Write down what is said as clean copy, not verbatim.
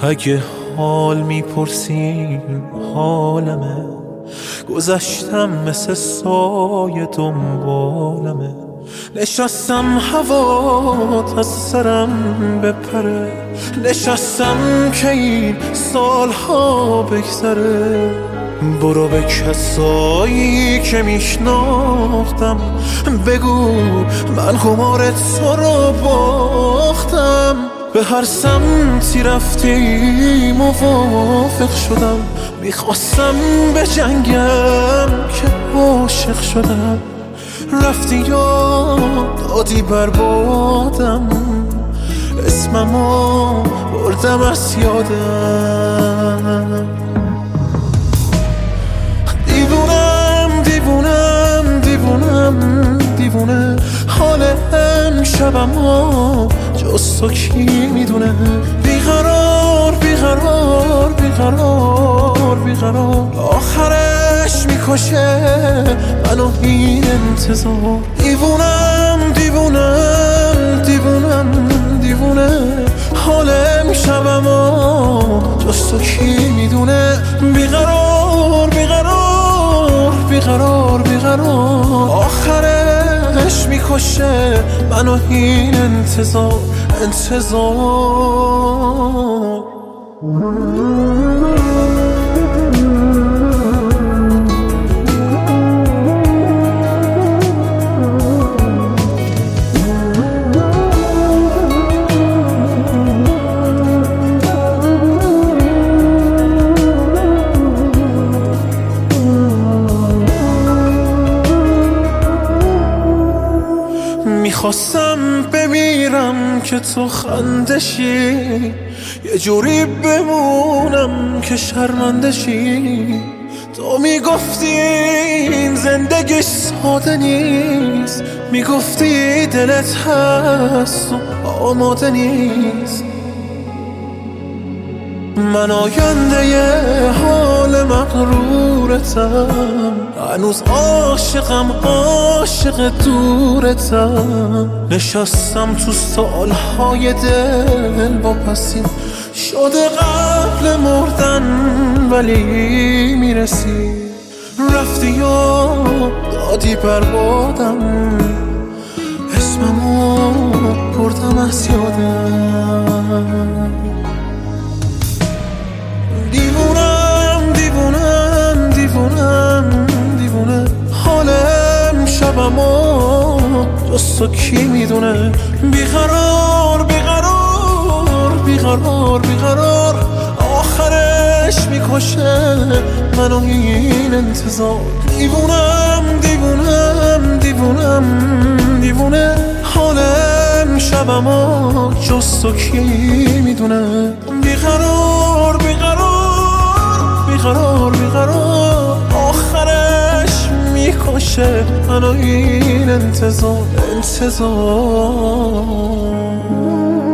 اگه حال میپرسین حالمه، گذشتم مثل سایه دنبالمه. نشستم هوات از سرم بپره، نشستم که این سالها بگذره. برو به کسایی که میشناختم بگو من قمار تو رو باختم. به هر سمتی رفتی موافق شدم، میخواستم به جنگم که عاشق شدم. رفتی یا دادی بربادم، اسممو بردم از یادم. دیوونم دیوونم دیوونم دیوونه، حال امشبمو جز تو کی میدونه. بیقرار بیقرار بیقرار بیقرار، آخرش میکشه منو این انتظار. دیوونم دیوونم دیوونم دیوونه، حال امشبمو جز تو کی میدونه. بیقرار بیقرار بیقرار بیقرار، آخرش میکشه منو این انتظار انتظار. میخواستم بمیرم که تو خندشی، یه جوری بمونم که شرمندشی. تو میگفتی این زندگی ساده نیست، میگفتی دلت هست و آماده نیست. من آینده ی حال مغرورتم، هنوز عاشقم عاشق دورتم. نشستم تو سالهای دل واپسین، شده قبل مردن ولی میرسی. رفتی یا دادی بربادم، اسممو بردم از یادم. دیوونم دیوونم دیوونم دیوونه، حال امشبمو جز تو کی میدونه. بیقرار بیقرار بیقرار بیقرار، آخرش میکشه منو این انتظار. دیوونم دیوونم دیوونم دیوونه، حال امشبمو جز تو کی میدونه. بیقرار بیقرار بیقرار بیقرار، آخرش میکشه منو این انتظار انتظار.